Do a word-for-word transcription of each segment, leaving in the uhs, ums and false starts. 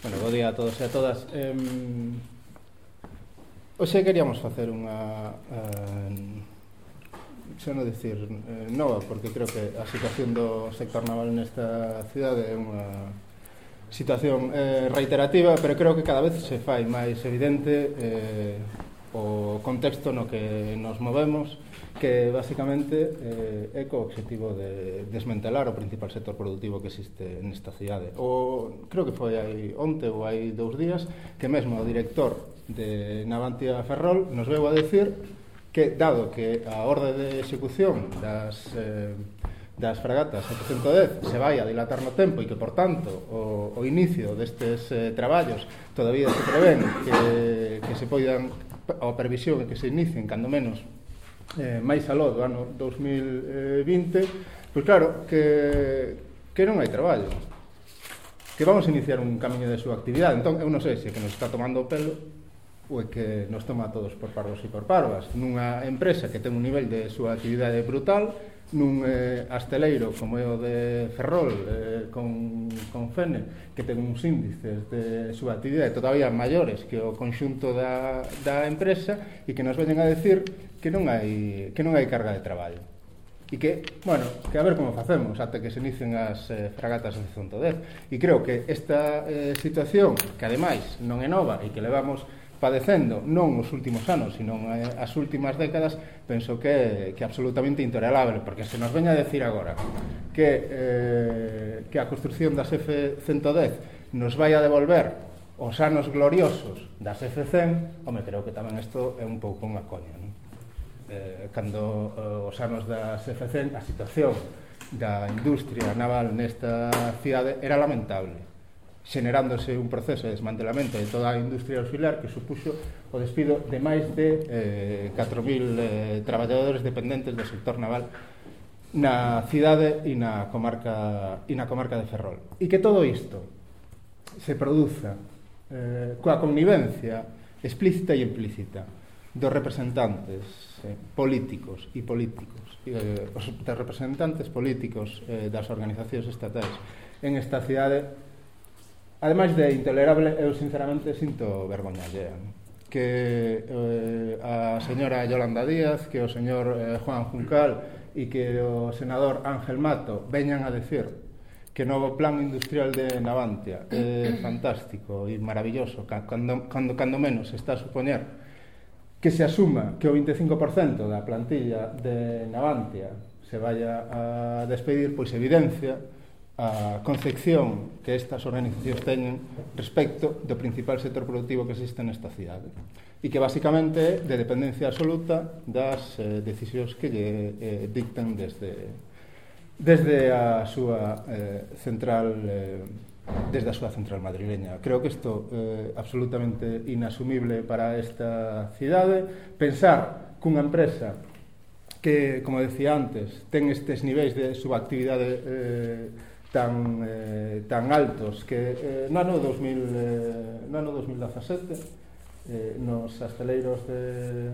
Bueno, bo día a todos e a todas. Eh, hoxe queríamos facer unha, eh, xa non dicir eh, nova, porque creo que a situación do sector naval nesta cidade é unha situación eh, reiterativa, pero creo que cada vez se fai máis evidente eh, o contexto no que nos movemos, que basicamente eh, é co objetivo de desmantelar o principal sector productivo que existe nesta cidade. O, creo que foi aí onte ou hai dous días que mesmo o director de Navantia Ferrol nos veu a decir que, dado que a orde de execución das, eh, das fragatas setecientos dez se vai a dilatar no tempo e que, por tanto, o, o inicio destes eh, traballos todavía se prevén que, que se poidan, a previsión é que se inicien, cando menos, Eh, máis aló do ano dos mil vinte, pois claro, que, que non hai traballo, que vamos a iniciar un camiño de súa actividade. Entón, eu non sei se é que nos está tomando o pelo ou é que nos toma a todos por parvos e por parvas nunha empresa que ten un nivel de súa actividade brutal, nun eh, asteleiro como é o de Ferrol eh, con, con Fene, que ten uns índices de súa actividade todavía maiores que o conxunto da, da empresa, e que nos veñen a decir que non hai que non hai carga de traballo e que, bueno, que a ver como facemos até que se inicien as eh, fragatas de setecientos dez. E creo que esta eh, situación, que ademais non é nova e que levamos padecendo non os últimos anos, sino eh, as últimas décadas, penso que, que é absolutamente intolerable, porque se nos veña a decir agora que, eh, que a construción das F ciento dez nos vai a devolver os anos gloriosos das F cen, home, creo que tamén isto é un pouco unha coña, non? Eh, cando eh, os anos das F cen, a situación da industria naval nesta cidade era lamentable, xenerándose un proceso de desmantelamento de toda a industria auxiliar que supuxo o despido de máis de eh, catro mil eh, traballadores dependentes do sector naval na cidade e na comarca e na comarca de Ferrol. E que todo isto se produza eh, coa connivencia explícita e implícita dos representantes eh, políticos e políticos eh, os dos representantes políticos eh, das organizacións estatais en esta cidade, ademais de intolerable, eu sinceramente sinto vergoña allea, que eh, a señora Yolanda Díaz, que o señor eh, Juan Juncal e que o senador Ángel Mato veñan a decir que o novo plan industrial de Navantia é fantástico e maravilloso, cando, cando, cando menos está a supoñer que se asuma que o vinte e cinco por cento da plantilla de Navantia se vaya a despedir, pois evidencia a concepción que estas organizacións teñen respecto do principal sector productivo que existe nesta cidade e que basicamente é de dependencia absoluta das eh, decisións que lle eh, dictan desde, desde a súa eh, central eh, desde a súa central madrileña. Creo que isto é eh, absolutamente inasumible para esta cidade. Pensar cunha empresa que, como decía antes, ten estes niveis de subactividade eh, tan, eh, tan altos que eh, no ano dos mil, eh, no ano dos mil dezasete eh, nos asteleiros de,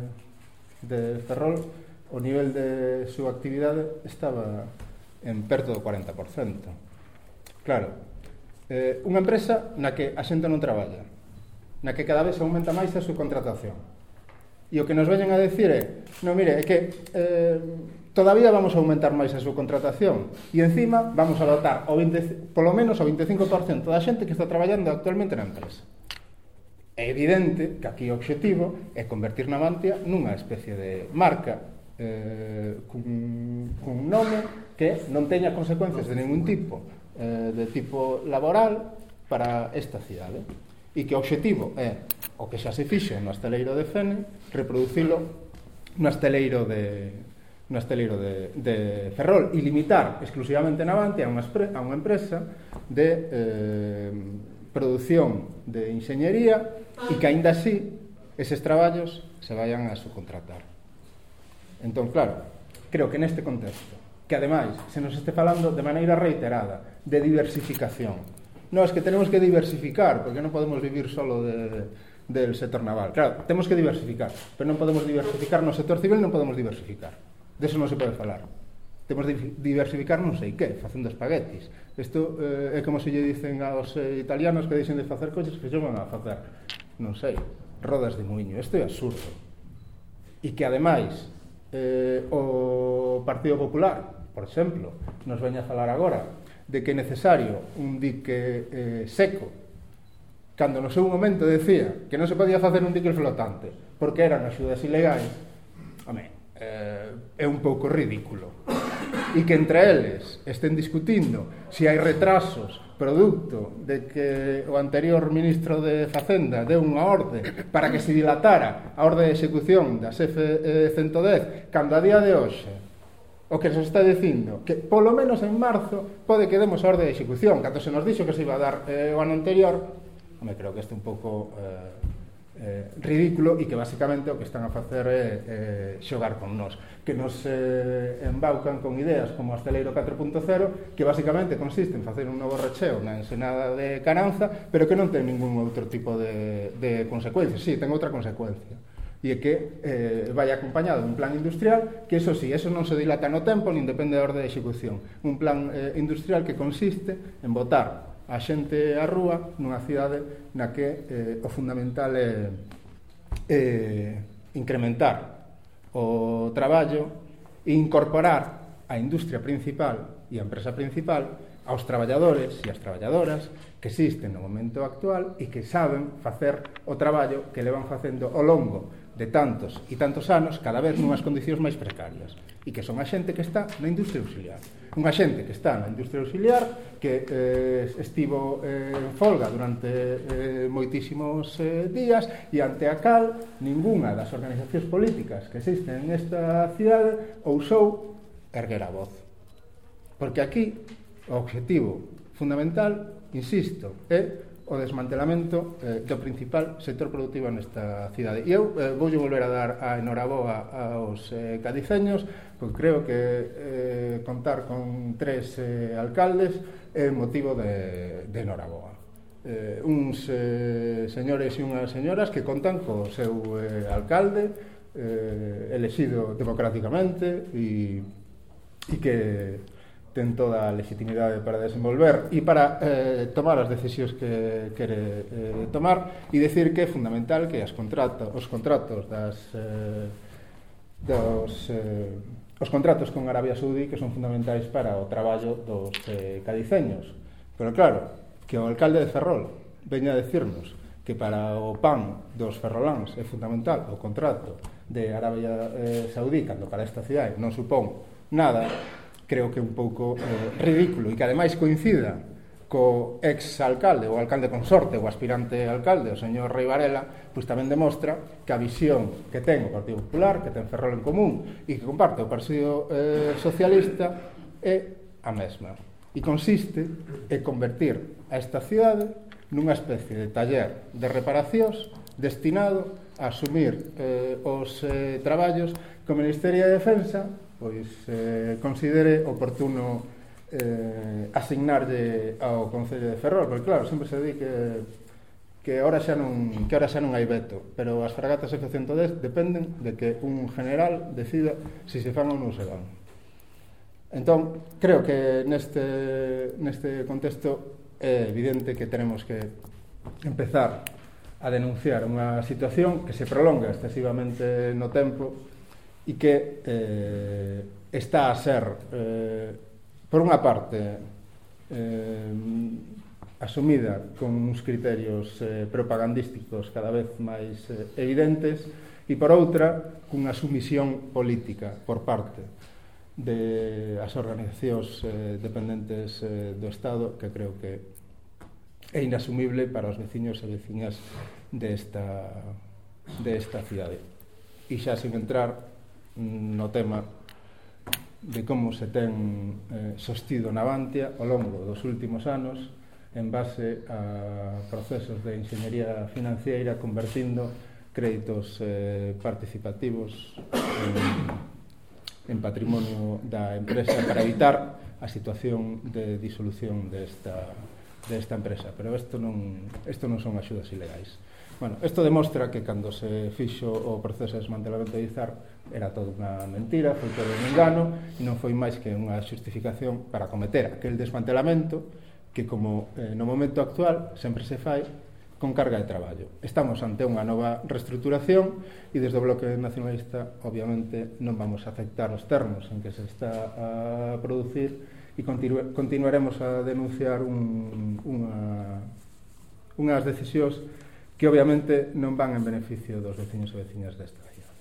de Ferrol o nivel de subactividade estaba en perto do cuarenta por cento. Claro, Eh, unha empresa na que a xente non traballa, na que cada vez aumenta máis a subcontratación, e o que nos veñen a decir é, non, mire, é que eh, todavía vamos a aumentar máis a subcontratación e encima vamos a dotar o vinte, polo menos o vinte e cinco por cento da xente que está traballando actualmente na empresa. É evidente que aquí o obxectivo é convertir Navantia nunha especie de marca eh, cun, cun nome que non teña consecuencias de ningún tipo, de tipo laboral para esta cidade, e que o obxectivo é o que xa se fixe no asteleiro de Fene, reproducilo no asteleiro de no asteleiro de, de Ferrol e limitar exclusivamente Navantia a unha, a unha empresa de eh, produción de enxeñería e que aínda así eses traballos se vayan a subcontratar. Entón, claro, creo que neste contexto, que ademais se nos este falando de maneira reiterada de diversificación. Non, es que tenemos que diversificar, porque non podemos vivir solo de, del sector naval. Claro, temos que diversificar, pero non podemos diversificar no sector civil, non podemos diversificar. De eso non se pode falar. temos de diversificar non sei que, facendo espaguetis. Isto eh, é como se lle dicen aos eh, italianos que deixen de facer coches que se van a facer, non sei, rodas de muiño. Isto é absurdo. E que, ademais, eh, o Partido Popular, por exemplo, nos veña a falar agora de que é necesario un dique eh, seco, cando no seu momento decía que non se podía facer un dique flotante porque eran axudas ilegais, home, eh, é un pouco ridículo. E que entre eles estén discutindo se hai retrasos producto de que o anterior ministro de Facenda deu unha orde para que se dilatara a orde de execución das F ciento dez, cando a día de hoxe o que se está dicindo que polo menos en marzo pode que demos a orde de execución, cando se nos dixo que se iba a dar eh, o ano anterior. Me creo que este é un pouco eh, eh, ridículo e que basicamente o que están a facer é eh, xogar con nós, que nos eh, embaucan con ideas como o Acelero catro punto cero, que basicamente consiste en facer un novo recheo na ensenada de Caranza, pero que non ten ningún outro tipo de, de consecuencias. Sí, ten outra consecuencia, e é que eh, vai acompañado dun plan industrial que, eso sí, eso non se dilata no tempo nin depende da orde de execución. Un plan eh, industrial que consiste en botar a xente á rúa nunha cidade na que eh, o fundamental é eh, incrementar o traballo e incorporar a industria principal e a empresa principal aos traballadores e as traballadoras que existen no momento actual e que saben facer o traballo que levan facendo ao longo de tantos e tantos anos, cada vez nunhas condicións máis precarias, e que son a xente que está na industria auxiliar. Unha xente que está na industria auxiliar, que eh, estivo eh, en folga durante eh, moitísimos eh, días, e ante a cal ningunha das organizacións políticas que existen nesta cidade ousou erguer a voz. Porque aquí o objetivo fundamental, insisto, é o desmantelamento eh, do principal sector productivo nesta cidade. E eu eh, voulle volver a dar a enhoraboa aos eh, cadiceños, porque creo que eh, contar con tres eh, alcaldes é motivo de, de enhoraboa. Eh, uns eh, señores e unhas señoras que contan co seu eh, alcalde eh, elexido democráticamente e, e que ten toda a legitimidade para desenvolver e para eh, tomar as decisións que quere eh, tomar, e decir que é fundamental que as contratos, os contratos das eh, dos eh, os contratos con Arabia Saudí, que son fundamentais para o traballo dos eh, cadiceños. Pero claro, que o alcalde de Ferrol veña a decirnos que para o pan dos ferroláns é fundamental o contrato de Arabia eh, Saudí, cando para esta cidade non supón nada, creo que é un pouco eh, ridículo, e que ademais coincida co ex-alcalde, o alcalde consorte, o aspirante alcalde, o señor Rei Varela, pois tamén demostra que a visión que ten o Partido Popular, que ten Ferrol en común e que comparte o Partido eh, Socialista é a mesma. E consiste en convertir a esta cidade nunha especie de taller de reparacións destinado a asumir eh, os eh, traballos que o Ministerio de Defensa pois eh, considere oportuno eh, asignarlle ao Concello de Ferrol, porque claro, sempre se di que que ahora xa non que ahora xa non hai veto, pero as fragatas F ciento dez dependen de que un general decida se se fan ou non se van. Entón, creo que neste neste contexto é evidente que tenemos que empezar a denunciar unha situación que se prolonga excesivamente no tempo e que eh, está a ser, eh, por unha parte, eh, asumida con uns criterios eh, propagandísticos cada vez máis eh, evidentes, e por outra, cunha sumisión política por parte de as organizacións eh, dependentes eh, do Estado, que creo que é inasumible para os veciños e veciñas desta, desta cidade. E xa sin entrar no tema de como se ten eh, sostido Navantia ao longo dos últimos anos en base a procesos de enxeñería financiera, convertindo créditos eh, participativos en, en patrimonio da empresa para evitar a situación de disolución desta, desta empresa, pero isto non, isto non son axudas ilegais. Bueno, isto demostra que cando se fixo o proceso de desmantelamento de Izar era toda unha mentira, foi todo un engano, e non foi máis que unha xustificación para cometer aquel desmantelamento que, como eh, no momento actual, sempre se fai con carga de traballo. Estamos ante unha nova reestruturación e desde o Bloque Nacionalista, obviamente, non vamos a aceptar os termos en que se está a producir e continu continuaremos a denunciar un, unha, unhas decisións que obviamente non van en beneficio dos veciños e veciñas desta cidade.